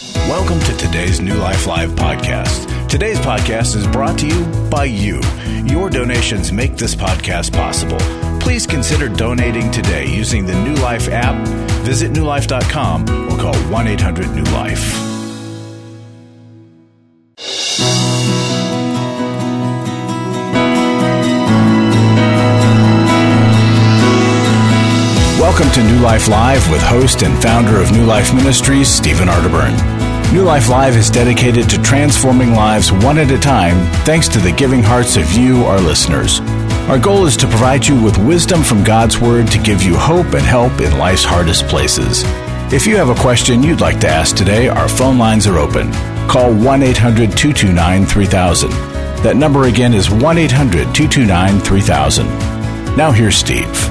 Welcome to today's New Life Live podcast. Today's podcast is brought to you by you. Your donations make this podcast possible. Please consider donating today using the New Life app. Visit newlife.com or call 1-800-NEW-LIFE. Welcome to New Life Live with host and founder of New Life Ministries, Stephen Arterburn. New Life Live is dedicated to transforming lives one at a time thanks to the giving hearts of you, our listeners. Our goal is to provide you with wisdom from God's Word to give you hope and help in life's hardest places. If you have a question you'd like to ask today, our phone lines are open. Call 1-800-229-3000. That number again is 1-800-229-3000. Now here's Steve.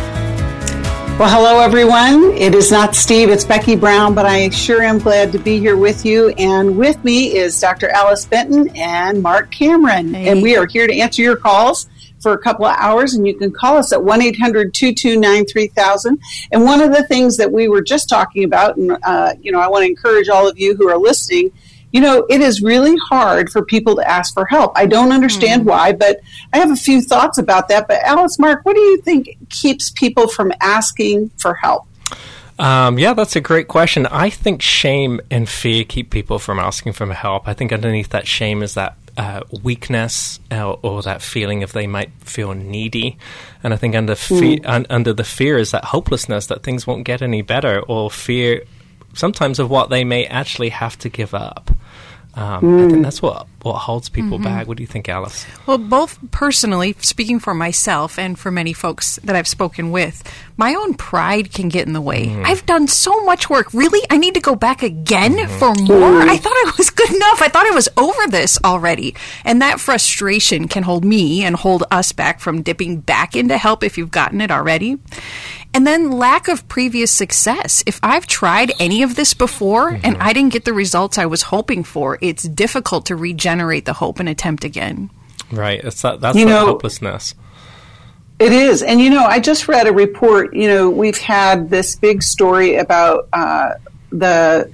Well, hello, everyone. It is not Steve, it's Becky Brown, but I sure am glad to be here with you. And with me is Dr. Alice Benton and Mark Cameron. Hey. And we are here to answer your calls for a couple of hours, and you can call us at 1-800-229-3000. And one of the things that we were just talking about, and I want to encourage all of you who are listening, it is really hard for people to ask for help. I don't understand why, but I have a few thoughts about that. But Alice, Mark, what do you think keeps people from asking for help? Yeah, that's a great question. I think shame and fear keep people from asking for help. I think underneath that shame is that weakness or that feeling of they might feel needy. And I think under the fear is that hopelessness that things won't get any better, or fear sometimes of what they may actually have to give up. I think that's what holds people back. What do you think, Alice? Well, both personally, speaking for myself and for many folks that I've spoken with, my own pride can get in the way. I've done so much work. Really? I need to go back again for more? I thought I was good enough. I thought I was over this already. And that frustration can hold me and hold us back from dipping back into help if you've gotten it already. And then lack of previous success. If I've tried any of this before and I didn't get the results I was hoping for, it's difficult to regenerate the hope and attempt again. Right. That's hopelessness. It is. And, I just read a report. We've had this big story about the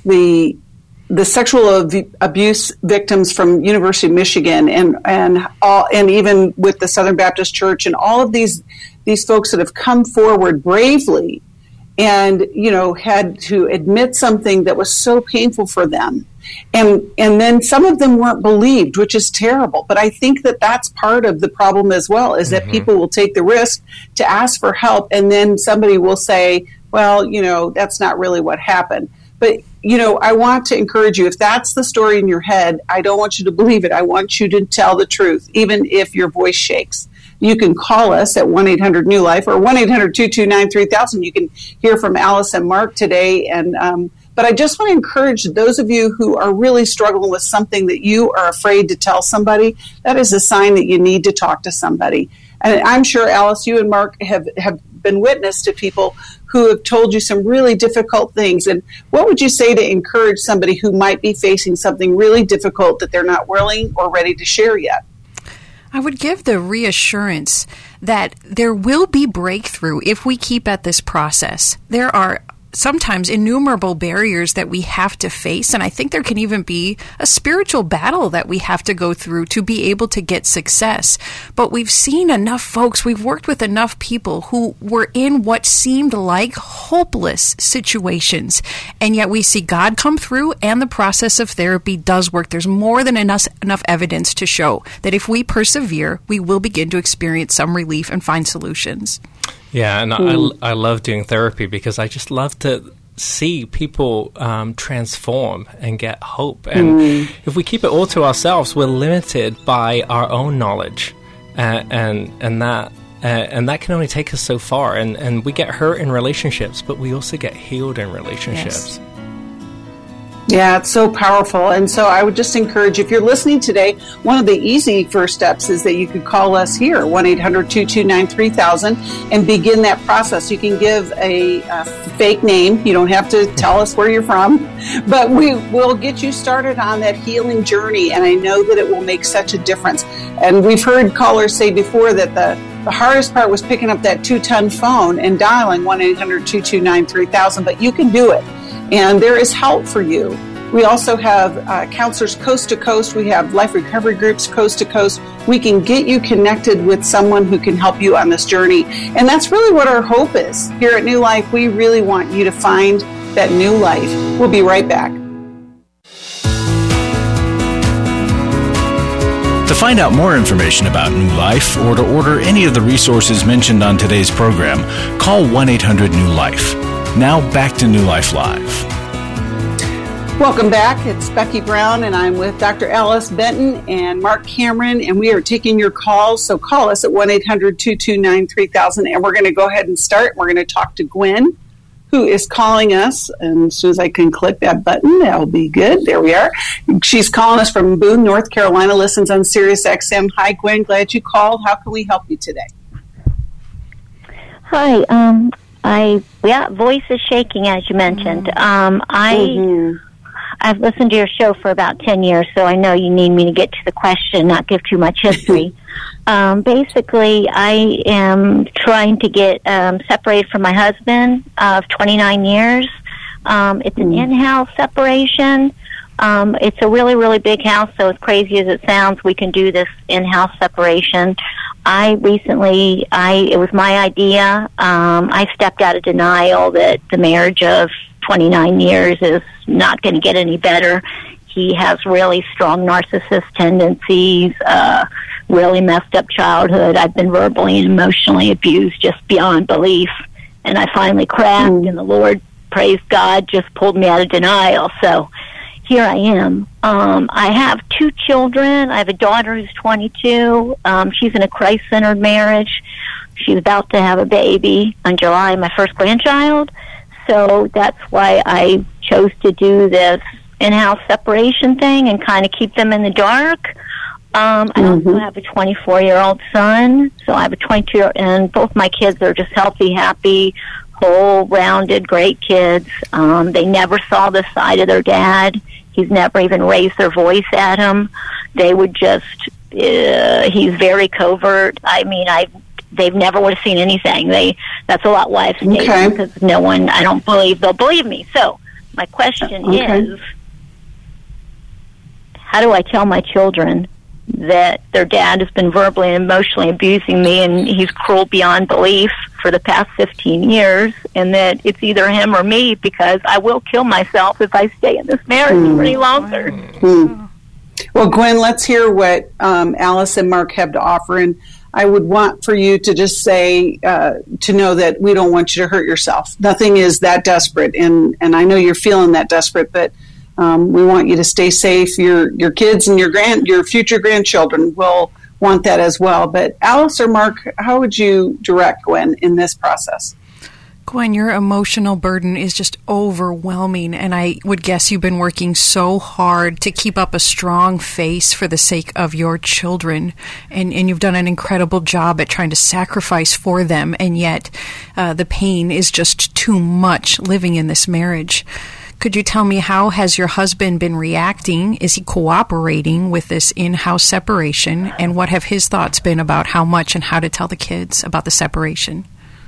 sexual abuse victims from University of Michigan and even with the Southern Baptist Church and all of these folks that have come forward bravely and, had to admit something that was so painful for them. And then some of them weren't believed, which is terrible. But I think that that's part of the problem as well, is that people will take the risk to ask for help, and then somebody will say, well, that's not really what happened. But, I want to encourage you, if that's the story in your head, I don't want you to believe it. I want you to tell the truth, even if your voice shakes. You can call us at 1-800-NEW-LIFE or 1-800-229-3000. You can hear from Alice and Mark today. But I just want to encourage those of you who are really struggling with something that you are afraid to tell somebody. That is a sign that you need to talk to somebody. And I'm sure, Alice, you and Mark have been witness to people who have told you some really difficult things. And what would you say to encourage somebody who might be facing something really difficult that they're not willing or ready to share yet? I would give the reassurance that there will be breakthrough if we keep at this process. There are sometimes innumerable barriers that we have to face, and I think there can even be a spiritual battle that we have to go through to be able to get success. But we've seen enough folks, we've worked with enough people who were in what seemed like hopeless situations, and yet we see God come through, and the process of therapy does work. There's more than enough evidence to show that if we persevere, we will begin to experience some relief and find solutions. Yeah, and I love doing therapy because I just love to see people transform and get hope. And if we keep it all to ourselves, we're limited by our own knowledge, and that can only take us so far. And we get hurt in relationships, but we also get healed in relationships. Yes. Yeah, it's so powerful. And so I would just encourage, if you're listening today, one of the easy first steps is that you could call us here, 1-800-229-3000, and begin that process. You can give a fake name. You don't have to tell us where you're from, but we will get you started on that healing journey. And I know that it will make such a difference. And we've heard callers say before that the hardest part was picking up that 2-ton phone and dialing 1-800-229-3000, but you can do it. And there is help for you. We also have counselors coast to coast. We have life recovery groups coast to coast. We can get you connected with someone who can help you on this journey. And that's really what our hope is. Here at New Life, we really want you to find that new life. We'll be right back. To find out more information about New Life or to order any of the resources mentioned on today's program, call 1-800-NEW-LIFE. Now back to New Life Live. Welcome back. It's Becky Brown, and I'm with Dr. Alice Benton and Mark Cameron, and we are taking your calls. So call us at 1-800-229-3000, and we're going to go ahead and start. We're going to talk to Gwen, who is calling us. And as soon as I can click that button, that'll be good. There we are. She's calling us from Boone, North Carolina, listens on Sirius XM. Hi, Gwen. Glad you called. How can we help you today? Hi. Voice is shaking, as you mentioned. I've listened to your show for about 10 years, so I know you need me to get to the question, not give too much history. Basically, I am trying to get separated from my husband of 29 years. It's an in-house separation. It's a really, really big house, so as crazy as it sounds, we can do this in-house separation. It was my idea. I stepped out of denial that the marriage of 29 years is not going to get any better. He has really strong narcissist tendencies, really messed up childhood. I've been verbally and emotionally abused just beyond belief. And I finally cracked, and the Lord, praise God, just pulled me out of denial. So here I am. I have 2 children. I have a daughter who's 22. She's in a Christ-centered marriage. She's about to have a baby in July, my first grandchild. So that's why I chose to do this in-house separation thing and kind of keep them in the dark. I also have a 24-year-old son, so I have a 22-year-old, and both my kids are just healthy, happy, whole-rounded, great kids. They never saw the side of their dad. He's never even raised their voice at him. They would just, he's very covert. I mean, they've never would have seen anything. That's a lot why I've stayed, because no one, I don't believe they'll believe me. So my question is, how do I tell my children that their dad has been verbally and emotionally abusing me, and he's cruel beyond belief for the past 15 years, and that it's either him or me, because I will kill myself if I stay in this marriage any longer? Well, Gwen, let's hear what Alice and Mark have to offer, and I would want for you to just say, to know that we don't want you to hurt yourself. Nothing is that desperate, and I know you're feeling that desperate, but we want you to stay safe. Your kids and your future grandchildren will want that as well. But Alice or Mark, how would you direct Gwen in this process? Gwen, your emotional burden is just overwhelming, and I would guess you've been working so hard to keep up a strong face for the sake of your children, and you've done an incredible job at trying to sacrifice for them, and yet the pain is just too much living in this marriage. Could you tell me, how has your husband been reacting? Is he cooperating with this in-house separation, and what have his thoughts been about how much and how to tell the kids about the separation?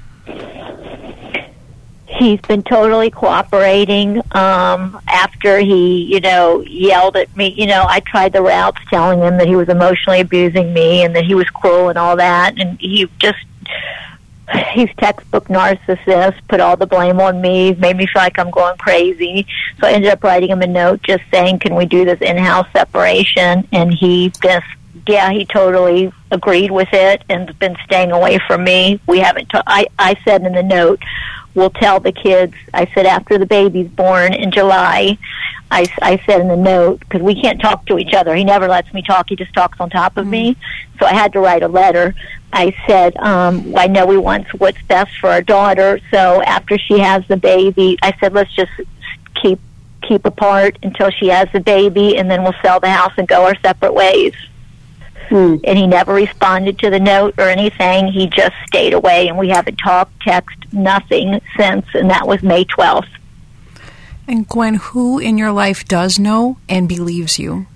He's been totally cooperating. After he, yelled at me, I tried the routes telling him that he was emotionally abusing me and that he was cruel and all that. And he's textbook narcissist, put all the blame on me, made me feel like I'm going crazy. So I ended up writing him a note just saying, can we do this in-house separation? And he totally agreed with it and has been staying away from me. We haven't, I said in the note, we'll tell the kids, I said after the baby's born in July, I said in the note, because we can't talk to each other. He never lets me talk. He just talks on top of me. So I had to write a letter. I said, I know we want what's best for our daughter. So after she has the baby, I said, let's just keep apart until she has the baby, and then we'll sell the house and go our separate ways. And he never responded to the note or anything. He just stayed away, and we haven't talked, text, nothing since, and that was May 12th. And Gwen, who in your life does know and believes you?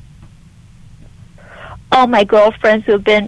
All my girlfriends who have been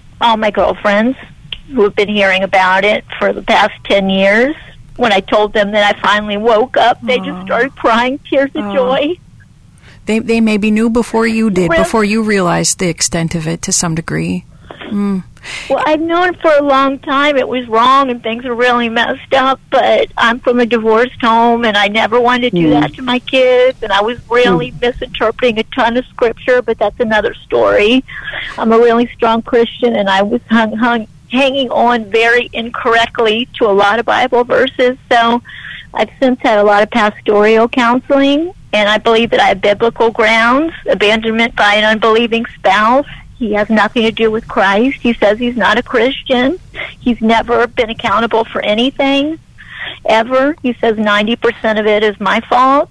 hearing about it for the past 10 years. When I told them that I finally woke up, they just started crying tears of joy. They maybe knew before you did, before you realized the extent of it to some degree. Well, I've known for a long time it was wrong and things were really messed up, but I'm from a divorced home and I never wanted to do that to my kids, and I was really misinterpreting a ton of scripture, but that's another story. I'm a really strong Christian, and I was hanging on very incorrectly to a lot of Bible verses, so I've since had a lot of pastoral counseling, and I believe that I have biblical grounds. Abandonment by an unbelieving spouse. He has nothing to do with Christ. He says he's not a Christian. He's never been accountable for anything, ever. He says 90% of it is my fault.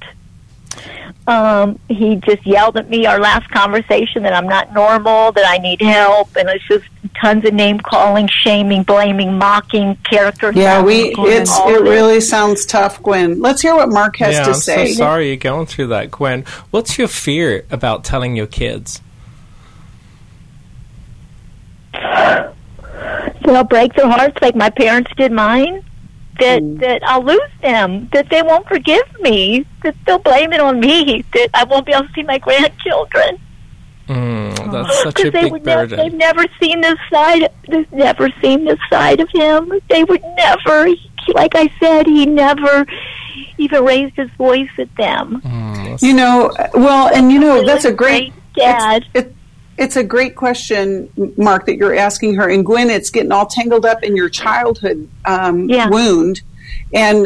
He just yelled at me our last conversation that I'm not normal, that I need help, and it's just tons of name calling, shaming, blaming, mocking, character. Yeah, it really sounds tough, Gwen. Let's hear what Mark has to say. I'm so sorry you're going through that, Gwen. What's your fear about telling your kids? That I'll break their hearts like my parents did mine. That I'll lose them, that they won't forgive me, that they'll blame it on me, that I won't be able to see my grandchildren. That's such a big burden. They've never seen this side. They've never seen this side of him. They would never, like I said, he never even raised his voice at them. That's a great dad. It's a great question, Mark, that you're asking her. And Gwen, it's getting all tangled up in your childhood wound. And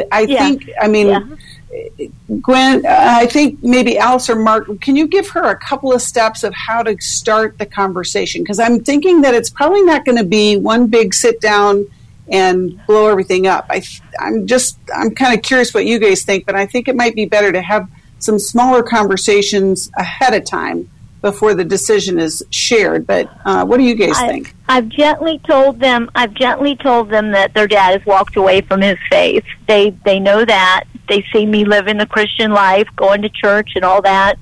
Gwen, I think maybe Alice or Mark, can you give her a couple of steps of how to start the conversation? Because I'm thinking that it's probably not going to be one big sit down and blow everything up. I'm kind of curious what you guys think, but I think it might be better to have some smaller conversations ahead of time before the decision is shared. But what do you guys think? I've gently told them that their dad has walked away from his faith. They know that. They see me living the Christian life, going to church and all that.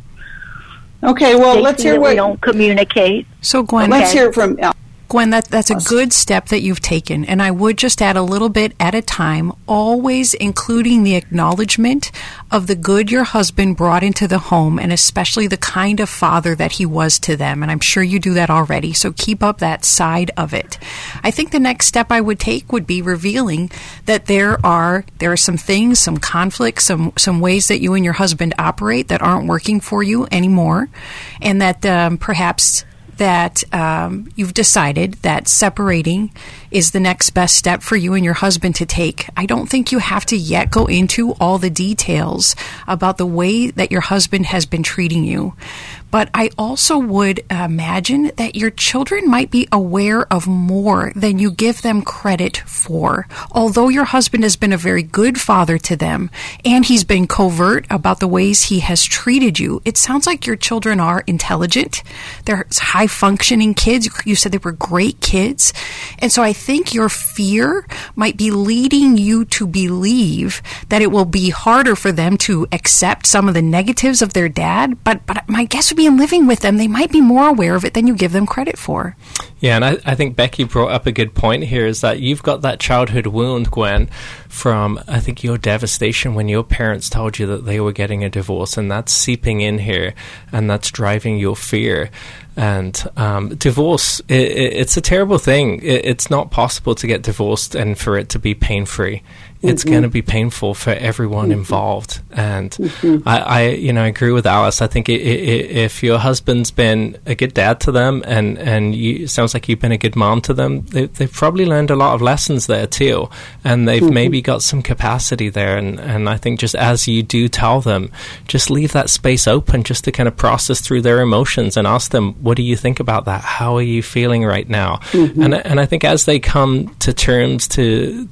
Okay, well, let's hear what... we don't communicate. So, Gwen... Let's hear from... Gwen, that's a good step that you've taken, and I would just add a little bit at a time, always including the acknowledgement of the good your husband brought into the home, and especially the kind of father that he was to them, and I'm sure you do that already, so keep up that side of it. I think the next step I would take would be revealing that there are some things, some conflicts, some ways that you and your husband operate that aren't working for you anymore, and that perhaps... that you've decided that separating is the next best step for you and your husband to take. I don't think you have to yet go into all the details about the way that your husband has been treating you. But I also would imagine that your children might be aware of more than you give them credit for. Although your husband has been a very good father to them, and he's been covert about the ways he has treated you, it sounds like your children are intelligent. They're high-functioning kids. You said they were great kids. And so I think your fear might be leading you to believe that it will be harder for them to accept some of the negatives of their dad. But my guess would be in living with them, they might be more aware of it than you give them credit for. Yeah, and I think Becky brought up a good point here, is that you've got that childhood wound, Gwen, from, I think, your devastation when your parents told you that they were getting a divorce, and that's seeping in here, and that's driving your fear. And divorce, it's a terrible thing. It's not possible to get divorced and for it to be pain-free. It's going to be painful for everyone involved. And I agree with Alice. I think if your husband's been a good dad to them, and it sounds like you've been a good mom to them, they've probably learned a lot of lessons there too. And they've maybe got some capacity there. And I think just as you do tell them, just leave that space open just to kind of process through their emotions and ask them, what do you think about that? How are you feeling right now? And I think as they come to terms to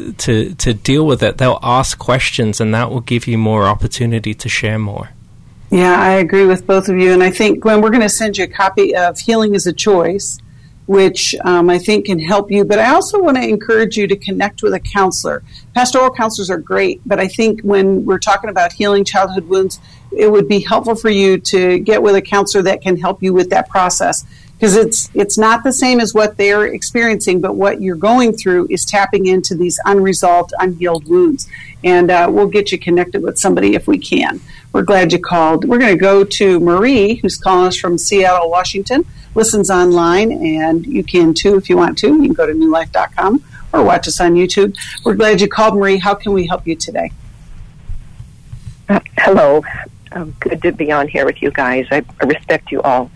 deal with it, they'll ask questions, and that will give you more opportunity to share more. Yeah, I agree with both of you. And I think, Gwen, we're going to send you a copy of Healing is a Choice, which I think can help you. But I also want to encourage you to connect with a counselor. Pastoral counselors are great, but I think when we're talking about healing childhood wounds, it would be helpful for you to get with a counselor that can help you with that process. Because it's not the same as what they're experiencing, but what you're going through is tapping into these unresolved, unhealed wounds. And we'll get you connected with somebody if we can. We're glad you called. We're going to go to Marie, who's calling us from Seattle, Washington. Listens online, and you can too if you want to. You can go to newlife.com or watch us on YouTube. We're glad you called, Marie. How can we help you today? Hello. Good to be on here with you guys. I respect you all.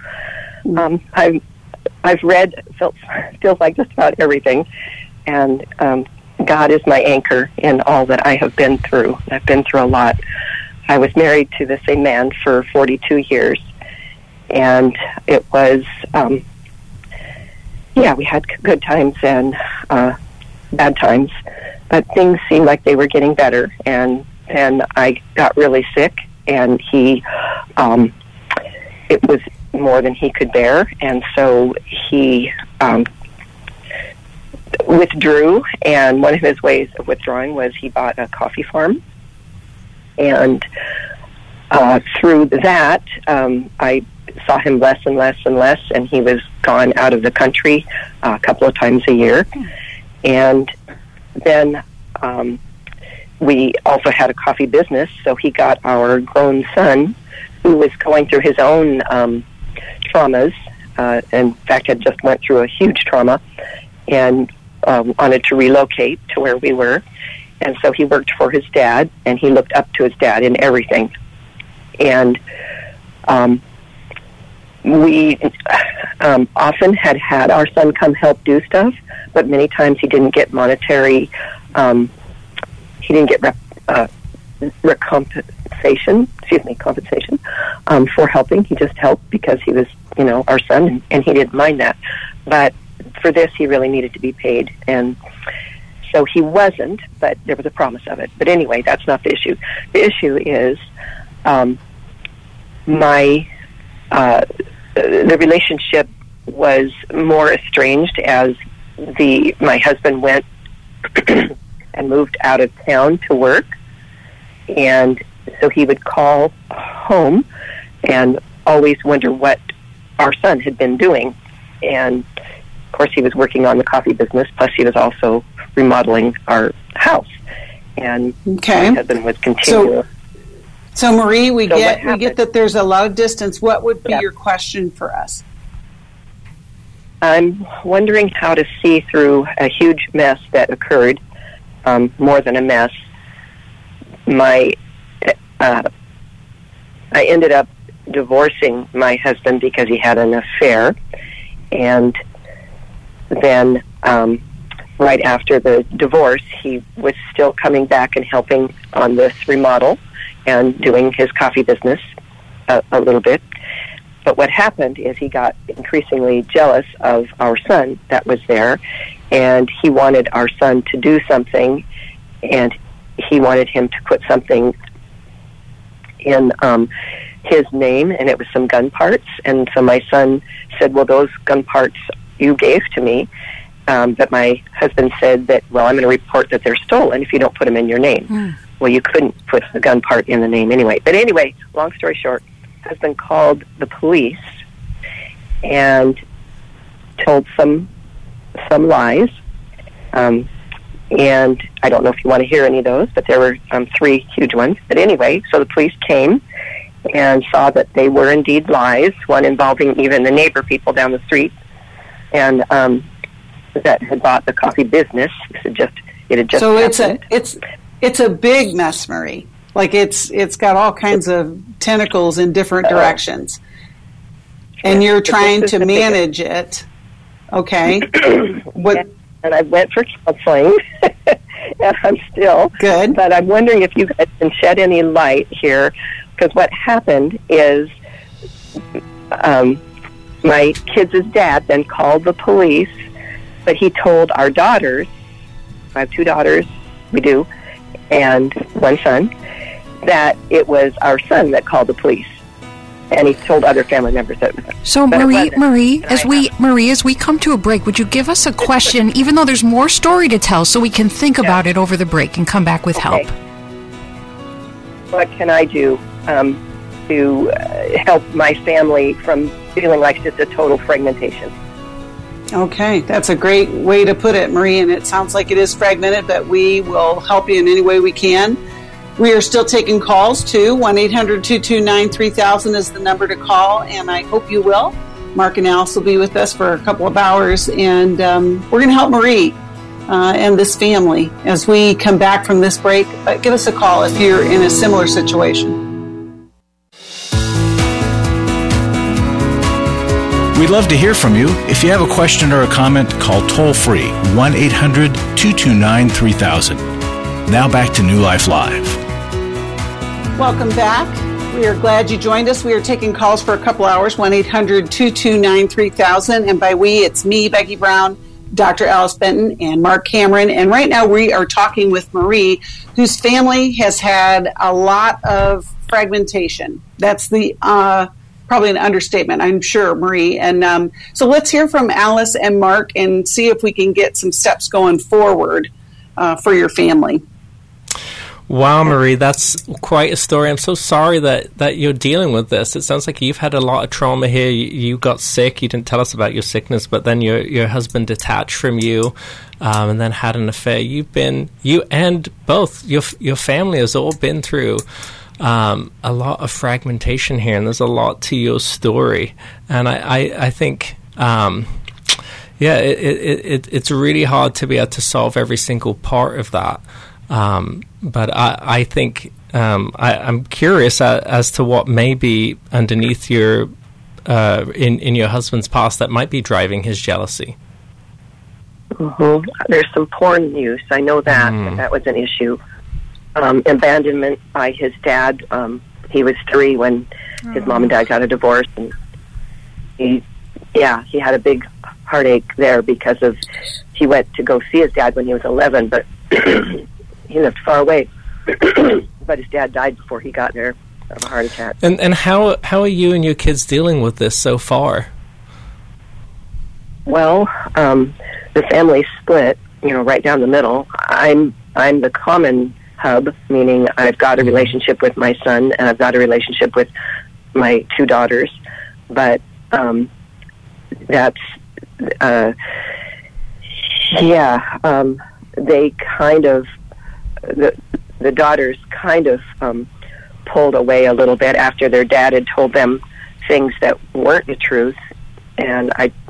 I've read, feels like just about everything, and God is my anchor in all that I have been through. I've been through a lot. I was married to the same man for 42 years, and it was, we had good times and bad times, but things seemed like they were getting better, and I got really sick, and he, it was more than he could bear, and so he withdrew, and one of his ways of withdrawing was he bought a coffee farm. And through that, I saw him less and less and less, and he was gone out of the country a couple of times a year. And then we also had a coffee business, so he got our grown son, who was going through his own traumas, in fact had just went through a huge trauma, and wanted to relocate to where we were. And so he worked for his dad, and he looked up to his dad in everything. And we often had our son come help do stuff, but many times he didn't get monetary, he didn't get compensation for helping. He just helped because he was, our son, and he didn't mind that. But for this, he really needed to be paid, and so he wasn't, but there was a promise of it. But anyway, that's not the issue. The issue is the relationship was more estranged as my husband went and moved out of town to work, and so he would call home and always wonder what our son had been doing. And of course, he was working on the coffee business, plus he was also remodeling our house, and my husband was continuing. So Marie, we get that there's a lot of distance. What would be your question for us? I'm wondering how to see through a huge mess that occurred, more than a mess. I ended up divorcing my husband because he had an affair, and then right after the divorce, he was still coming back and helping on this remodel and doing his coffee business a little bit. But what happened is he got increasingly jealous of our son that was there, and he wanted our son to do something, and he wanted him to put something in his name, and it was some gun parts. And so my son said, well, those gun parts you gave to me, but my husband said that, well, I'm going to report that they're stolen if you don't put them in your name. Well, you couldn't put the gun part in the name anyway. But anyway, long story short, husband called the police and told some lies. And I don't know if you want to hear any of those, but there were 3 huge ones. But anyway, so the police came and saw that they were indeed lies, one involving even the neighbor people down the street, and that had bought the coffee business. It had just so happened. It's a big mess, Marie. Like it's got all kinds of tentacles in different directions, and you're trying to manage it. Okay. And I went for counseling, and I'm still good. But I'm wondering if you guys can shed any light here, because what happened is my kids' dad then called the police, but he told our daughters, I have 2 daughters, we do, and 1 son, that it was our son that called the police. And he told other family members that it was him. So, Marie, as we come to a break, would you give us a question, even though there's more story to tell, so we can think about it over the break and come back with help? What can I do to help my family from feeling like just a total fragmentation? Okay, that's a great way to put it, Marie, and it sounds like it is fragmented, but we will help you in any way we can. We are still taking calls, too. 1-800-229-3000 is the number to call, and I hope you will. Mark and Alice will be with us for a couple of hours, and we're going to help Marie and this family as we come back from this break. Give us a call if you're in a similar situation. We'd love to hear from you. If you have a question or a comment, call toll-free 1-800-229-3000. Now back to New Life Live. Welcome back. We are glad you joined us. We are taking calls for a couple hours, 1-800-229-3000. And by we, it's me, Becky Brown, Dr. Alice Benton, and Mark Cameron. And right now we are talking with Marie, whose family has had a lot of fragmentation. That's the probably an understatement, I'm sure, Marie. And so let's hear from Alice and Mark and see if we can get some steps going forward for your family. Wow, Marie, that's quite a story. I'm so sorry that you're dealing with this. It sounds like you've had a lot of trauma here. You got sick. You didn't tell us about your sickness, but then your husband detached from you and then had an affair. You and both your family has all been through a lot of fragmentation here, and there's a lot to your story. And I think, it's really hard to be able to solve every single part of that. But I think I'm curious as to what may be underneath your in your husband's past that might be driving his jealousy. Mm-hmm. There's some porn use. I know that was an issue. Abandonment by his dad. He was 3 when his mom and dad got a divorce, and he had a big heartache there because of he went to go see his dad when he was 11, but he lived far away. But his dad died before he got there of a heart attack. And how are you and your kids dealing with this so far? Well, the family split, right down the middle. I'm the common hub, meaning I've got a relationship with my son and I've got a relationship with my 2 daughters. But they kind of, the daughters kind of pulled away a little bit after their dad had told them things that weren't the truth, and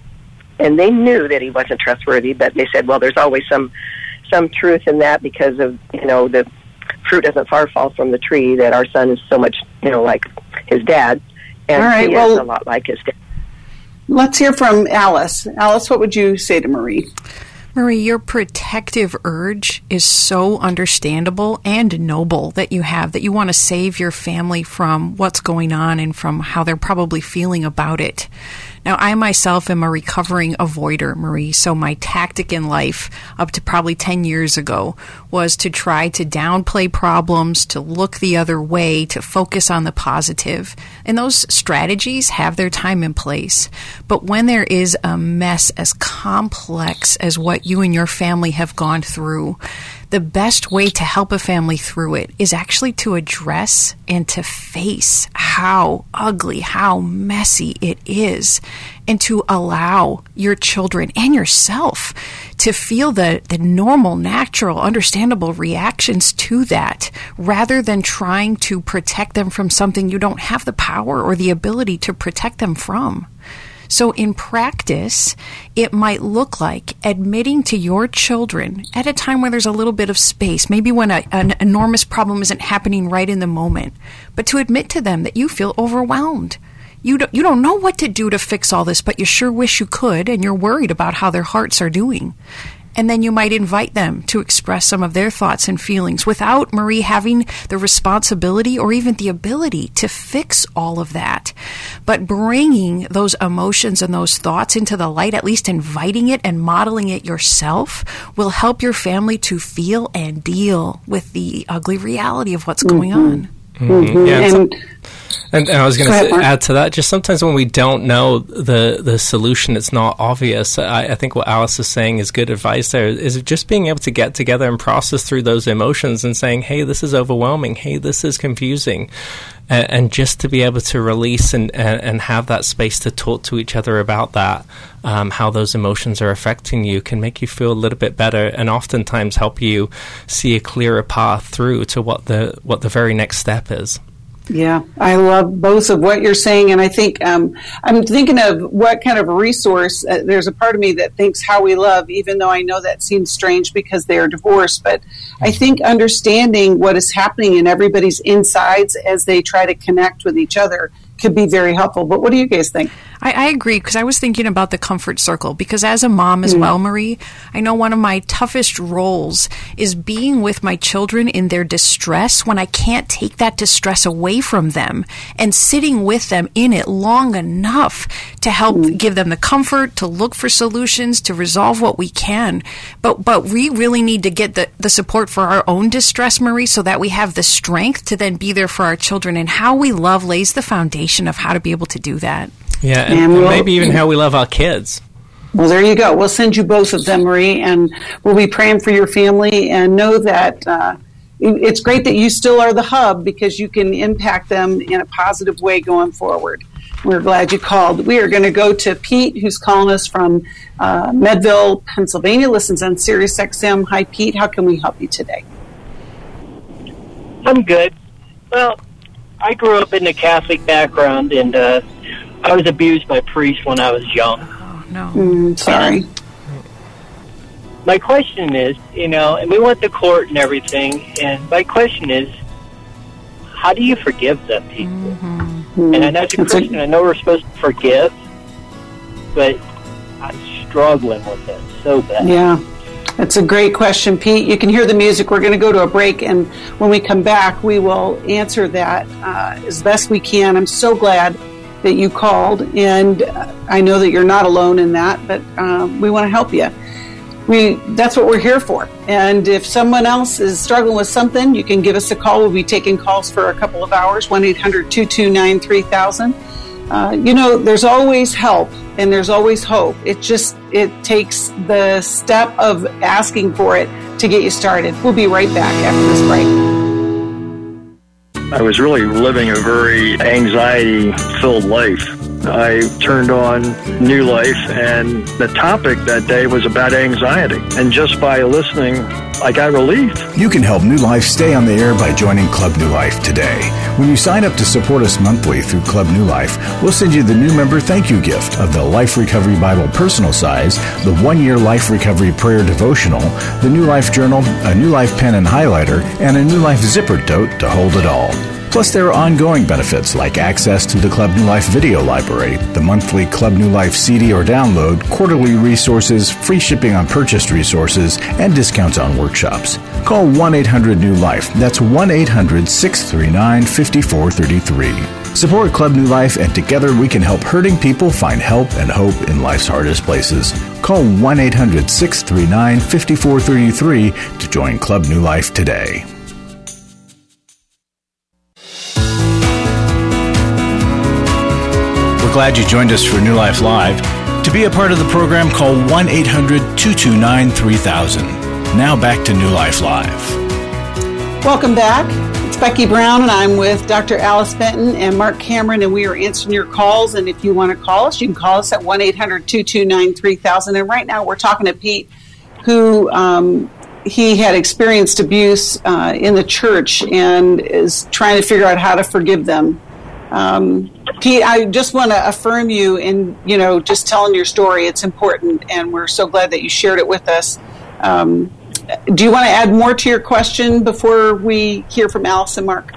they knew that he wasn't trustworthy, but they said, well, there's always some truth in that because of, the fruit doesn't far fall from the tree, that our son is so much, like his dad, and all right, he is a lot like his dad. Let's hear from Alice. Alice, what would you say to Marie? Marie, your protective urge is so understandable and noble that you have, that you want to save your family from what's going on and from how they're probably feeling about it. Now, I myself am a recovering avoider, Marie, so my tactic in life up to probably 10 years ago was to try to downplay problems, to look the other way, to focus on the positive. And those strategies have their time and place. But when there is a mess as complex as what you and your family have gone through, the best way to help a family through it is actually to address and to face how ugly, how messy it is, and to allow your children and yourself to feel the normal, natural, understandable reactions to that, rather than trying to protect them from something you don't have the power or the ability to protect them from. So in practice, it might look like admitting to your children at a time where there's a little bit of space, maybe when an enormous problem isn't happening right in the moment, but to admit to them that you feel overwhelmed. You don't know what to do to fix all this, but you sure wish you could, and you're worried about how their hearts are doing. And then you might invite them to express some of their thoughts and feelings without Marie having the responsibility or even the ability to fix all of that. But bringing those emotions and those thoughts into the light, at least inviting it and modeling it yourself, will help your family to feel and deal with the ugly reality of what's going on. Mm-hmm. Yeah, and I was going to add to that, just sometimes when we don't know the solution, it's not obvious. I think what Alice is saying is good advice there, is just being able to get together and process through those emotions and saying, hey, this is overwhelming. Hey, this is confusing. and just to be able to release and have that space to talk to each other about that, how those emotions are affecting you, can make you feel a little bit better, and oftentimes help you see a clearer path through to what the very next step is. Yeah, I love both of what you're saying, and I think I'm thinking of what kind of a resource. There's a part of me that thinks How We Love, even though I know that seems strange because they are divorced, but I think understanding what is happening in everybody's insides as they try to connect with each other could be very helpful. But what do you guys think? I agree, because I was thinking about the comfort circle, because as a mom as well, Marie, I know one of my toughest roles is being with my children in their distress when I can't take that distress away from them, and sitting with them in it long enough to help give them the comfort, to look for solutions, to resolve what we can. But we really need to get the support for our own distress, Marie, so that we have the strength to then be there for our children. And How We Love lays the foundation of how to be able to do that. Yeah, and maybe even How We Love our kids. Well, there you go. We'll send you both of them, Marie, and we'll be praying for your family, and know that it's great that you still are the hub, because you can impact them in a positive way going forward. We're glad you called. We are going to go to Pete, who's calling us from Medville, Pennsylvania, listens on Sirius XM. Hi, Pete. How can we help you today? I'm good. Well, I grew up in a Catholic background, and I was abused by priests when I was young. Oh, no. Sorry. My question is, and we went to court and everything, and my question is, how do you forgive them people? Mm-hmm. And as a Christian, I know we're supposed to forgive, but I'm struggling with it so bad. Yeah. That's a great question, Pete. You can hear the music. We're going to go to a break, and when we come back, we will answer that as best we can. I'm so glad that you called, and I know that you're not alone in that, but we want to help you. That's what we're here for. And if someone else is struggling with something, you can give us a call. We'll be taking calls for a couple of hours, 1-800-229-3000. There's always help and there's always hope. It takes the step of asking for it to get you started. We'll be right back after this break. I was really living a very anxiety-filled life. I turned on New Life, and the topic that day was about anxiety. And just by listening, I got relief. You can help New Life stay on the air by joining Club New Life today. When you sign up to support us monthly through Club New Life, we'll send you the new member thank you gift of the Life Recovery Bible personal size, the 1-year Life Recovery Prayer Devotional, the New Life Journal, a New Life pen and highlighter, and a New Life zipper tote to hold it all. Plus, there are ongoing benefits like access to the Club New Life video library, the monthly Club New Life CD or download, quarterly resources, free shipping on purchased resources, and discounts on workshops. Call 1-800-NEW-LIFE. That's 1-800-639-5433. Support Club New Life, and together we can help hurting people find help and hope in life's hardest places. Call 1-800-639-5433 to join Club New Life today. Glad you joined us for New Life Live. To be a part of the program, call 1-800-229-3000. Now back to New Life Live. Welcome back. It's Becky Brown, and I'm with Dr. Alice Benton and Mark Cameron, and we are answering your calls. And if you want to call us, you can call us at 1-800-229-3000. And right now we're talking to Pete, who he had experienced abuse in the church and is trying to figure out how to forgive them. Pete, I just want to affirm you in, just telling your story. It's important, and we're so glad that you shared it with us. Do you want to add more to your question before we hear from Alice and Mark?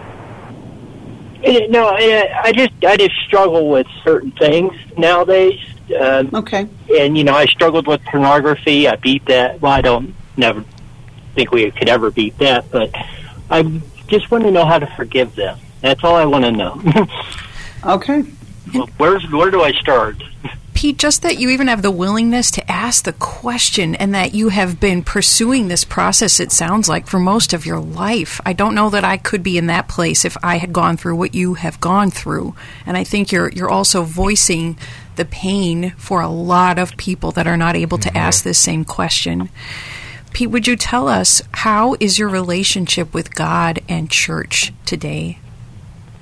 No, I just struggle with certain things nowadays. Okay. And, I struggled with pornography. I beat that. Well, never think we could ever beat that, but I just want to know how to forgive them. That's all I want to know. Okay. Well, where do I start? Pete, just that you even have the willingness to ask the question, and that you have been pursuing this process, it sounds like, for most of your life. I don't know that I could be in that place if I had gone through what you have gone through. And I think you're also voicing the pain for a lot of people that are not able to ask this same question. Pete, would you tell us, how is your relationship with God and church today?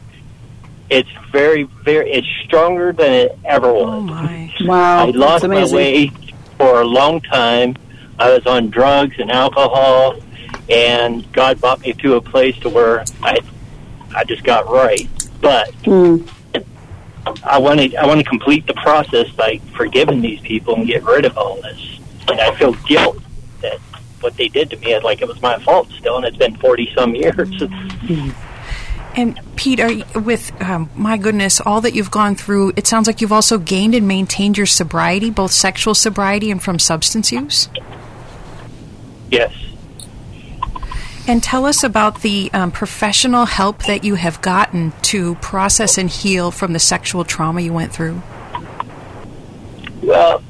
it's it's stronger than it ever was. Oh my! Wow, I lost my way for a long time. I was on drugs and alcohol, and God brought me to a place to where I just got right. But I want to complete the process by forgiving these people and get rid of all this. And I feel guilt that what they did to me is like it was my fault still, and it's been 40-some years. And Pete, my goodness, all that you've gone through, it sounds like you've also gained and maintained your sobriety, both sexual sobriety and from substance use? Yes. And tell us about the professional help that you have gotten to process and heal from the sexual trauma you went through. Well,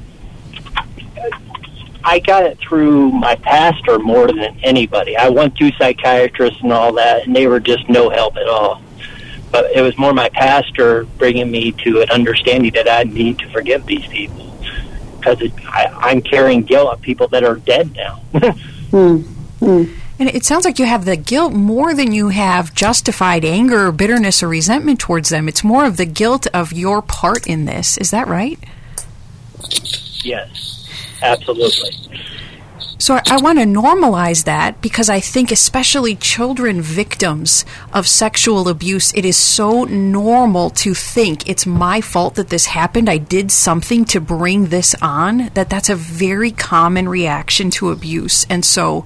I got it through my pastor more than anybody. I went to psychiatrists and all that, and they were just no help at all. But it was more my pastor bringing me to an understanding that I need to forgive these people, because I'm carrying guilt of people that are dead now. And it sounds like you have the guilt more than you have justified anger or bitterness or resentment towards them. It's more of the guilt of your part in this. Is that right? Yes, absolutely. So I want to normalize that, because I think especially children victims of sexual abuse, it is so normal to think it's my fault that this happened. I did something to bring this on. That's a very common reaction to abuse. And so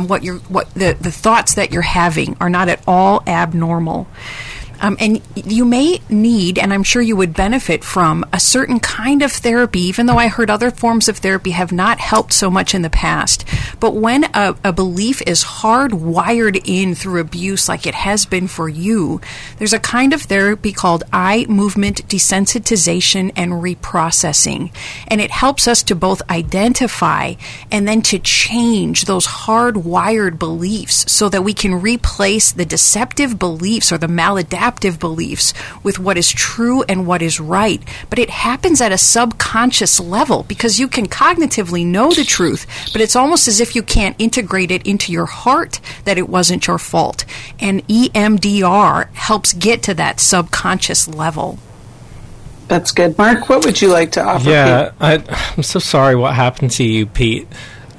the thoughts that you're having are not at all abnormal. And you may need, and I'm sure you would benefit from, a certain kind of therapy, even though I heard other forms of therapy have not helped so much in the past. But when a belief is hardwired in through abuse like it has been for you, there's a kind of therapy called eye movement desensitization and reprocessing. And it helps us to both identify and then to change those hardwired beliefs so that we can replace the deceptive beliefs or the maladaptive beliefs with what is true and what is right. But it happens at a subconscious level, because you can cognitively know the truth, but it's almost as if you can't integrate it into your heart that it wasn't your fault. And EMDR helps get to that subconscious level. That's good. Mark, what would you like to offer? Yeah, I'm so sorry what happened to you, Pete.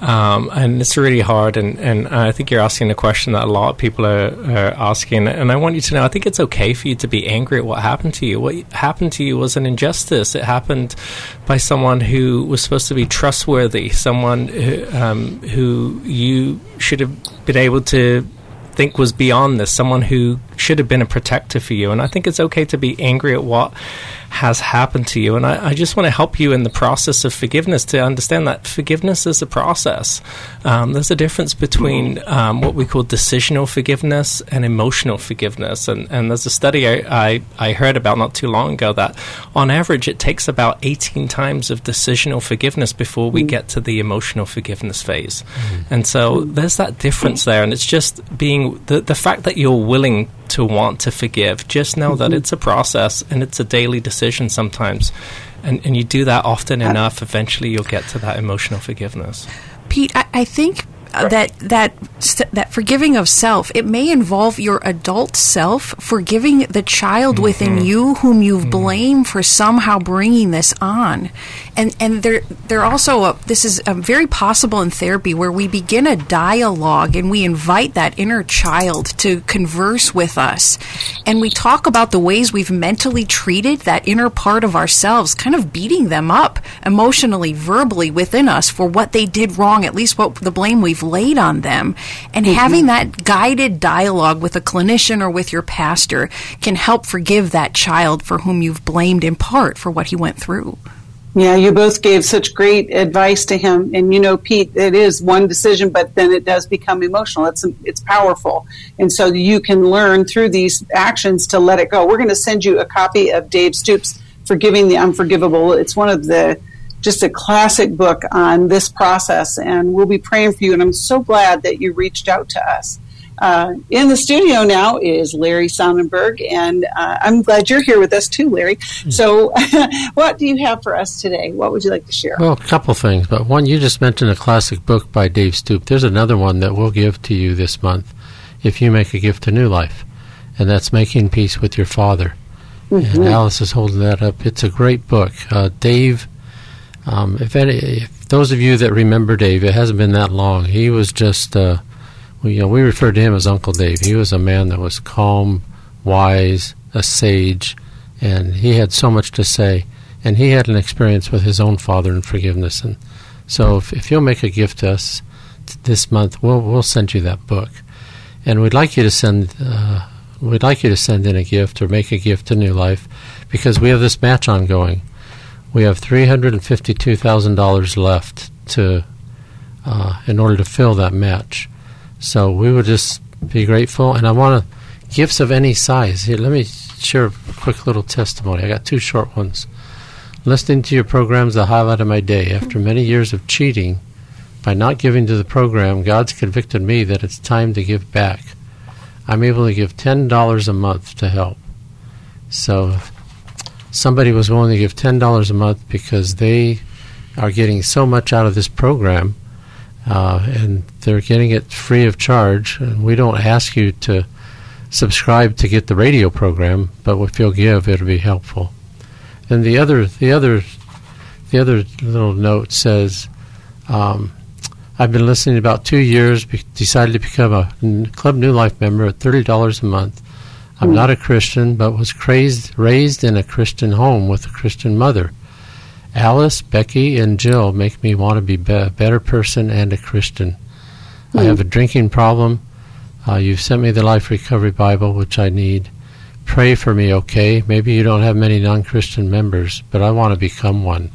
And it's really hard, and I think you're asking a question that a lot of people are asking, and I want you to know, I think it's okay for you to be angry at what happened to you. What happened to you was an injustice. It happened by someone who was supposed to be trustworthy, someone who you should have been able to think was beyond this, someone who should have been a protector for you. And I think it's okay to be angry at what has happened to you. And I just want to help you in the process of forgiveness to understand that forgiveness is a process. There's a difference between what we call decisional forgiveness and emotional forgiveness. And there's a study I heard about not too long ago that on average it takes about 18 times of decisional forgiveness before we get to the emotional forgiveness phase. And so there's that difference there. And it's just being the fact that you're willing to want to forgive. Just know that it's a process and it's a daily decision sometimes. And you do that often enough, eventually you'll get to that emotional forgiveness. Pete, I think that forgiving of self, it may involve your adult self forgiving the child within you whom you've blamed for somehow bringing this on. And there also this is very possible in therapy, where we begin a dialogue and we invite that inner child to converse with us, and we talk about the ways we've mentally treated that inner part of ourselves, kind of beating them up emotionally, verbally within us for what they did wrong, at least what the blame we've laid on them. And having that guided dialogue with a clinician or with your pastor can help forgive that child for whom you've blamed in part for what he went through. Yeah, you both gave such great advice to him. And, you know, Pete, it is one decision, but then it does become emotional. It's powerful. And so you can learn through these actions to let it go. We're going to send you a copy of Dave Stoops' Forgiving the Unforgivable. It's one of just a classic book on this process. And we'll be praying for you. And I'm so glad that you reached out to us. In the studio now is Larry Sonnenberg, and I'm glad you're here with us too, Larry. So what do you have for us today? What would you like to share? Well, a couple things, but one, you just mentioned a classic book by Dave Stoops. There's another one that we'll give to you this month if you make a gift to New Life, and that's Making Peace with Your Father. And Alice is holding that up. It's a great book. Dave, if those of you that remember Dave, it hasn't been that long. He was just, we referred to him as Uncle Dave. He was a man that was calm, wise, a sage, and he had so much to say. And he had an experience with his own father in forgiveness. And so if you'll make a gift to us this month, we'll send you that book. And we'd like you to send in a gift or make a gift to New Life, because we have this match ongoing. We have $352,000 left in order to fill that match. So we would just be grateful. And I want gifts of any size. Here, let me share a quick little testimony. I got 2 short ones. Listening to your program is the highlight of my day. After many years of cheating, by not giving to the program, God's convicted me that it's time to give back. I'm able to give $10 a month to help. So if somebody was willing to give $10 a month because they are getting so much out of this program, and they're getting it free of charge, and we don't ask you to subscribe to get the radio program, but if you'll give, it'll be helpful. And the other little note says, I've been listening about 2 years, decided to become a Club New Life member at $30 a month. I'm not a Christian, but was raised in a Christian home with a Christian mother. Alice, Becky, and Jill make me want to be a better person and a Christian. I have a drinking problem. You've sent me the Life Recovery Bible, which I need. Pray for me, okay? Maybe you don't have many non-Christian members, but I want to become one.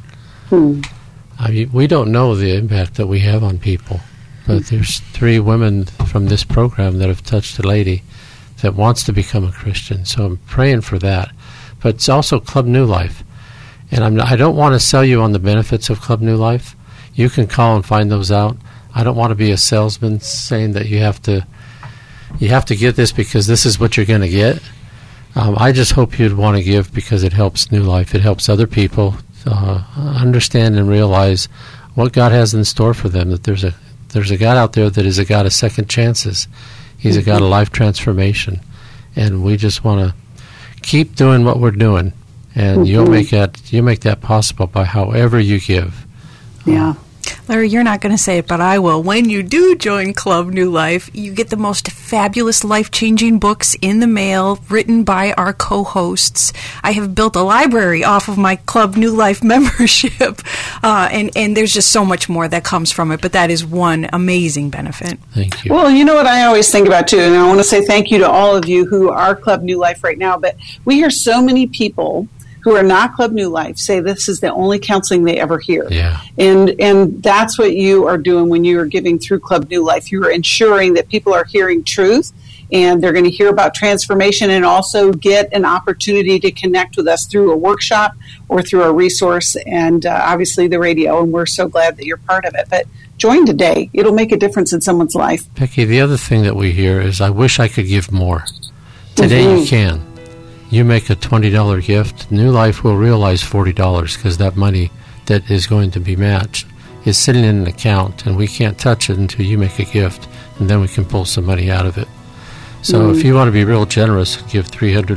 We don't know the impact that we have on people, but there's 3 women from this program that have touched a lady that wants to become a Christian, so I'm praying for that. But it's also Club New Life, and I don't want to sell you on the benefits of Club New Life. You can call and find those out. I don't want to be a salesman saying that you have to get this because this is what you're going to get. I just hope you'd want to give because it helps New Life. It helps other people understand and realize what God has in store for them, that there's a God out there that is a God of second chances. He's a God of life transformation. And we just want to keep doing what we're doing. And you'll make that possible by however you give. Yeah. Larry, you're not going to say it, but I will. When you do join Club New Life, you get the most fabulous life-changing books in the mail written by our co-hosts. I have built a library off of my Club New Life membership, and there's just so much more that comes from it, but that is one amazing benefit. Thank you. Well, you know what I always think about, too, and I want to say thank you to all of you who are Club New Life right now, but we hear so many people who are not Club New Life say this is the only counseling they ever hear. Yeah. And that's what you are doing when you are giving through Club New Life. You are ensuring that people are hearing truth, and they're going to hear about transformation and also get an opportunity to connect with us through a workshop or through a resource and obviously the radio, and we're so glad that you're part of it. But join today. It'll make a difference in someone's life. Becky, the other thing that we hear is, I wish I could give more. Today you can. You make a $20 gift, New Life will realize $40 because that money that is going to be matched is sitting in an account, and we can't touch it until you make a gift, and then we can pull some money out of it. So if you want to be real generous and give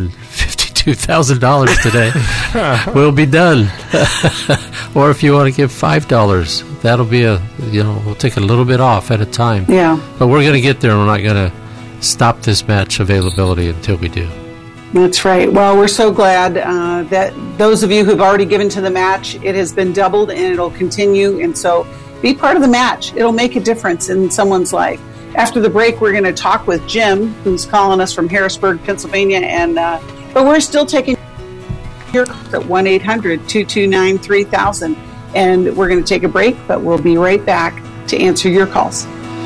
$352,000 today, we'll be done. Or if you want to give $5, that'll be we'll take a little bit off at a time. Yeah. But we're going to get there, and we're not going to stop this match availability until we do. That's right. Well, we're so glad that those of you who've already given to the match, it has been doubled and it'll continue. And so be part of the match. It'll make a difference in someone's life. After the break, we're going to talk with Jim, who's calling us from Harrisburg, Pennsylvania. And but we're still taking your calls at 1-800-229-3000. And we're going to take a break, but we'll be right back to answer your calls.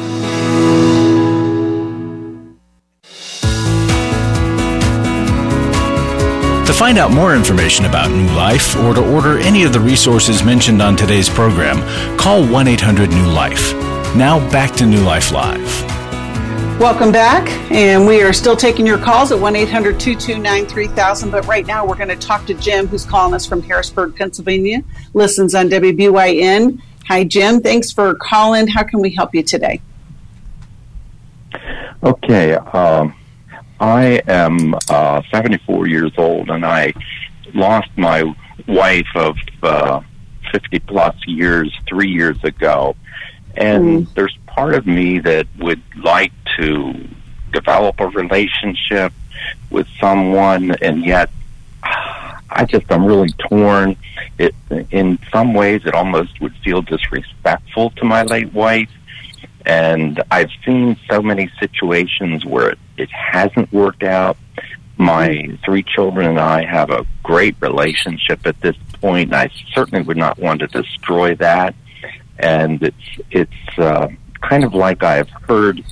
To find out more information about New Life or to order any of the resources mentioned on today's program, call 1-800-NEW-LIFE. Now back to New Life Live. Welcome back, and we are still taking your calls at 1-800-229-3000, but right now we're going to talk to Jim, who's calling us from Harrisburg, Pennsylvania, listens on WBYN. Hi, Jim. Thanks for calling. How can we help you today? Okay. I am 74 years old, and I lost my wife of 50-plus years 3 years ago. And there's part of me that would like to develop a relationship with someone, and yet I'm really torn. In some ways, it almost would feel disrespectful to my late wife. And I've seen so many situations where it hasn't worked out. My 3 children and I have a great relationship at this point, and I certainly would not want to destroy that. And it's kind of like I've heard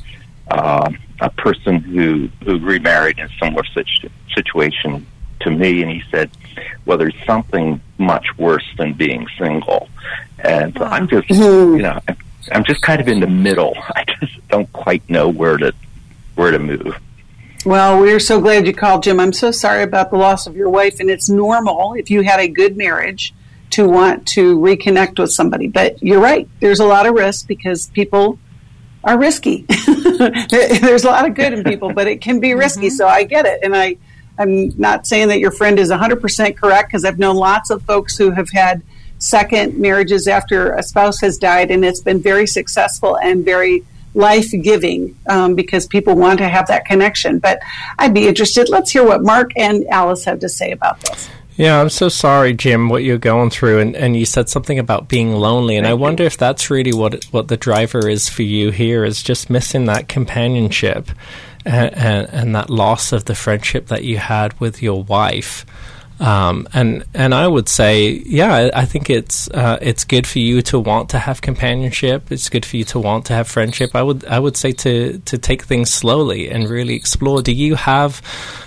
a person who remarried in a similar situation to me, and he said, well, there's something much worse than being single. And I'm just, I'm just kind of in the middle. I just don't quite know where to move. Well, we're so glad you called, Jim. I'm so sorry about the loss of your wife, and it's normal if you had a good marriage to want to reconnect with somebody. But you're right. There's a lot of risk because people are risky. There's a lot of good in people, but it can be risky. So I get it. And I'm not saying that your friend is 100% correct, because I've known lots of folks who have had second marriages after a spouse has died, and it's been very successful and very life-giving because people want to have that connection. But I'd be interested. Let's hear what Mark and Alice have to say about this. Yeah, I'm so sorry, Jim, what you're going through. And you said something about being lonely. And I wonder if that's really what the driver is for you here, is just missing that companionship and that loss of the friendship that you had with your wife. And I would say, yeah, I think it's good for you to want to have companionship. It's good for you to want to have friendship. I would say to take things slowly and really explore. Do you have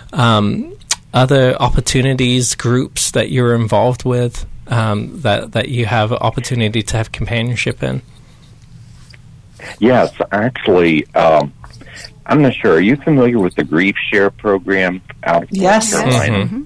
other opportunities, groups that you're involved with that you have opportunity to have companionship in? Yes, actually, I'm not sure. Are you familiar with the Grief Share program out of North Carolina? Mm-hmm.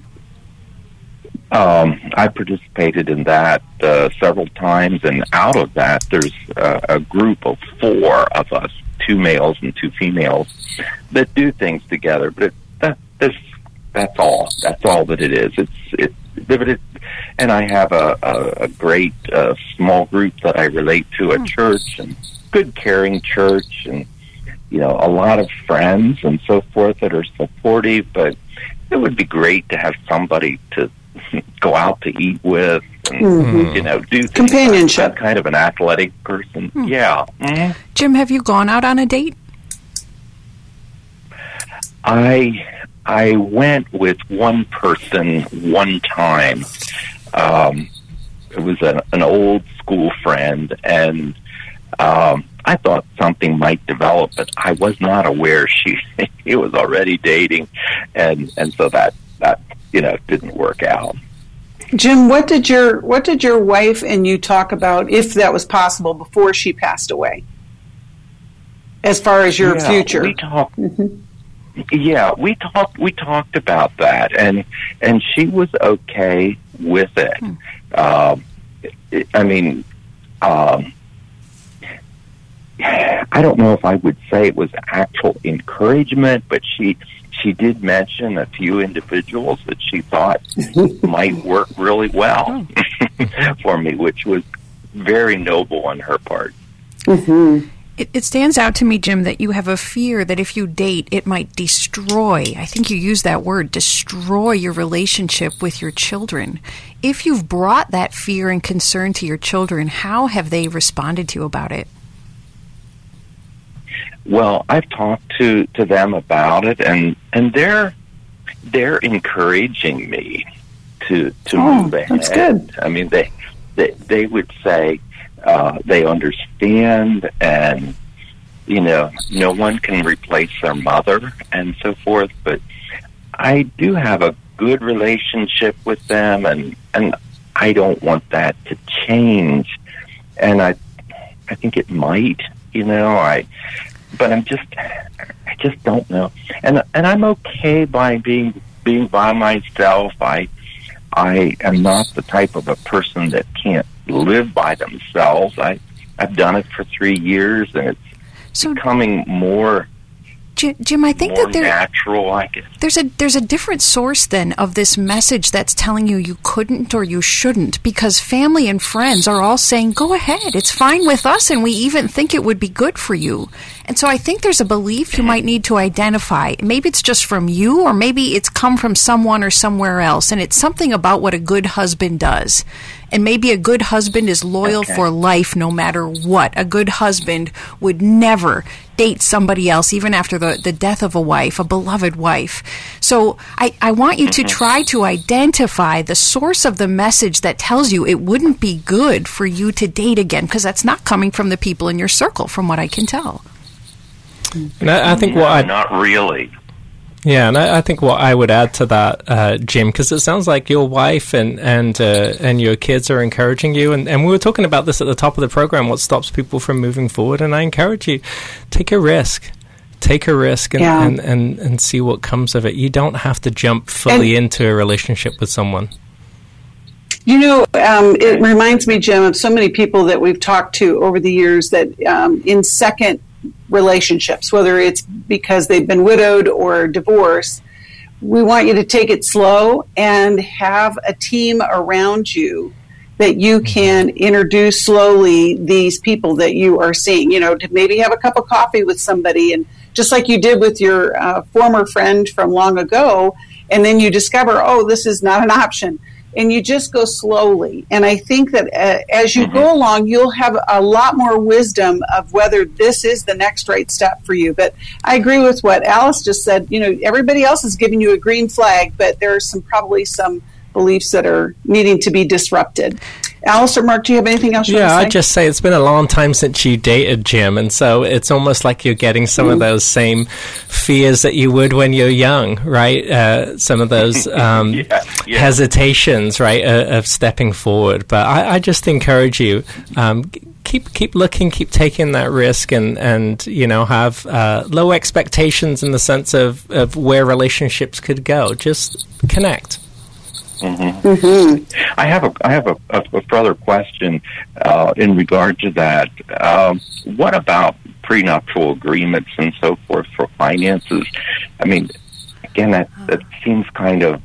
I participated in that several times, and out of that, there's a group of 4 of us, 2 males and 2 females, that do things together. But that's all. That's all that it is. And I have a great small group that I relate to at church, and good, caring church, and a lot of friends and so forth that are supportive. But it would be great to have somebody to go out to eat with, and do things. Companionship. I'm kind of an athletic person. Yeah. Mm-hmm. Jim, have you gone out on a date? I went with one person one time. It was an old school friend, and I thought something might develop, but I was not aware he was already dating, and so that didn't work out. Jim, what did your wife and you talk about, if that was possible, before she passed away, as far as your future? We talked. Mm-hmm. Yeah, we talked about that, and she was okay with it. I don't know if I would say it was actual encouragement, but she did mention a few individuals that she thought might work really well for me, which was very noble on her part. Mm-hmm. It stands out to me, Jim, that you have a fear that if you date, it might destroy, I think you used that word, destroy your relationship with your children. If you've brought that fear and concern to your children, how have they responded to you about it? Well, I've talked to them about it, and they're encouraging me to move ahead. That's good. I mean, they would say they understand, and no one can replace their mother and so forth. But I do have a good relationship with them, and I don't want that to change. And I think it might, but I just don't know. And I'm okay by being by myself. I am not the type of a person that can't live by themselves. I've done it for 3 years, and it's becoming more Jim, I think more that natural, I guess. There's a different source then of this message that's telling you couldn't or you shouldn't, because family and friends are all saying, go ahead, it's fine with us, and we even think it would be good for you. And so I think there's a belief you might need to identify. Maybe it's just from you, or maybe it's come from someone or somewhere else, and it's something about what a good husband does. And maybe a good husband is loyal for life no matter what. A good husband would never date somebody else, even after the death of a wife, a beloved wife. So I want you to try to identify the source of the message that tells you it wouldn't be good for you to date again, because that's not coming from the people in your circle, from what I can tell. And I think not really. Yeah, and I think what I would add to that, Jim, because it sounds like your wife and your kids are encouraging you, and we were talking about this at the top of the program, what stops people from moving forward, and I encourage you, take a risk and see what comes of it. You don't have to jump fully into a relationship with someone. You know, it reminds me, Jim, of so many people that we've talked to over the years that in second relationships, whether it's because they've been widowed or divorced, we want you to take it slow and have a team around you that you can introduce slowly these people that you are seeing, you know, to maybe have a cup of coffee with somebody, and just like you did with your former friend from long ago, and then you discover, oh, this is not an option. And you just go slowly. And I think that as you go along, you'll have a lot more wisdom of whether this is the next right step for you. But I agree with what Alice just said. You know, everybody else is giving you a green flag, but there are probably some beliefs that are needing to be disrupted. Alice or Mark, do you have anything else you want to say? I'd just say it's been a long time since you dated, Jim, and so it's almost like you're getting some of those same fears that you would when you're young, right? Some of those hesitations, right, of stepping forward. But I just encourage you, keep looking, keep taking that risk, and you know, have low expectations in the sense of where relationships could go. Just connect. I have a further question in regard to that. What about prenuptial agreements and so forth for finances? I mean, again, that seems kind of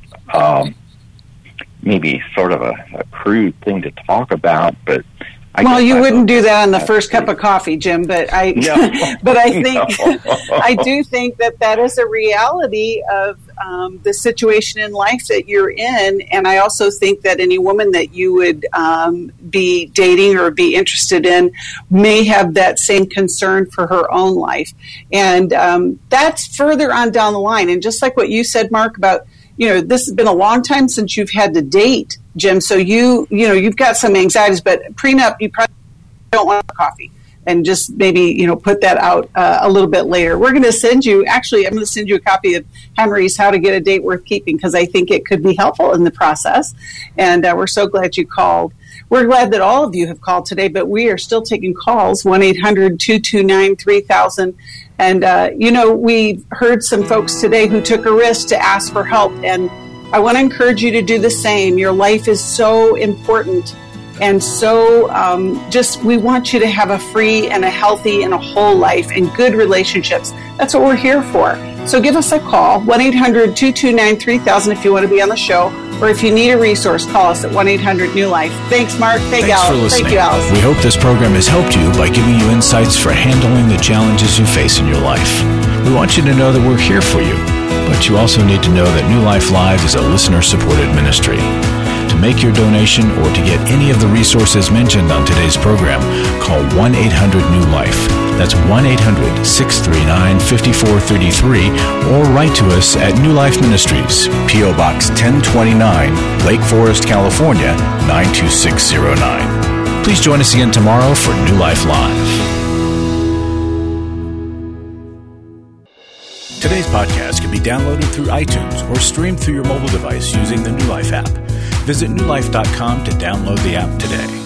maybe sort of a crude thing to talk about, but you wouldn't do that on the first cup of coffee, Jim. But I think I do think that is a reality of the situation in life that you're in, and I also think that any woman that you would be dating or be interested in may have that same concern for her own life, and that's further on down the line. And just like what you said, Mark, about, you know, this has been a long time since you've had to date, Jim, so you know, you've got some anxieties, but prenup, you probably don't want coffee, and just maybe, you know, put that out a little bit later. We're going to send you, actually, I'm going to send you a copy of Henry's How to Get a Date Worth Keeping, because I think it could be helpful in the process, and we're so glad you called. We're glad that all of you have called today, but we are still taking calls, 1-800-229-3000. And, you know, we heard some folks today who took a risk to ask for help, and I want to encourage you to do the same. Your life is so important, and so we want you to have a free and a healthy and a whole life and good relationships. That's what we're here for. So give us a call, 1-800-229-3000 if you want to be on the show, or if you need a resource, call us at 1-800-NEW-LIFE. Thanks, Mark. Thanks for listening. Thank you, Alice. We hope this program has helped you by giving you insights for handling the challenges you face in your life. We want you to know that we're here for you, but you also need to know that New Life Live is a listener-supported ministry. To make your donation or to get any of the resources mentioned on today's program, call 1-800-NEW-LIFE. That's 1-800-639-5433, or write to us at New Life Ministries, P.O. Box 1029, Lake Forest, California, 92609. Please join us again tomorrow for New Life Live. Today's podcast can be downloaded through iTunes or streamed through your mobile device using the New Life app. Visit newlife.com to download the app today.